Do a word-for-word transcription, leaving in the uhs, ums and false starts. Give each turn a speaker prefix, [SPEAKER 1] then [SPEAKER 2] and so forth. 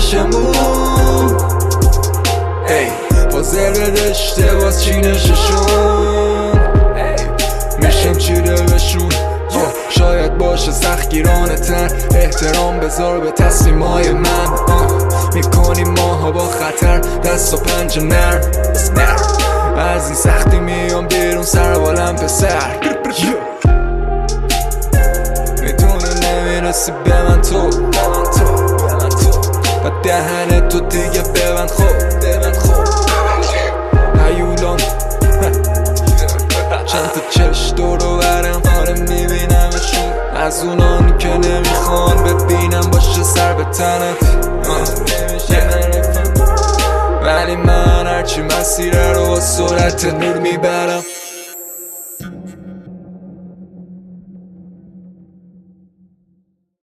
[SPEAKER 1] پیشمون ای فاضل رشته باز چینششون میشم چیره بشون شاید باشه سختگیرانه تر احترام بذار به تصمیمای من میکنیم ماها با خطر دست و پنجه نرم از این سختی میام بیرون سر بالم پسر میدونه نمیرسی به من تو و دهن تو دیگه ببند خوب هیولان چند تا چش دور و برم آره میبینمشون از اونان که نمیخوان ببینم باشه سر به تنت ولی من هرچی مسیره رو با سرعت نور میبرم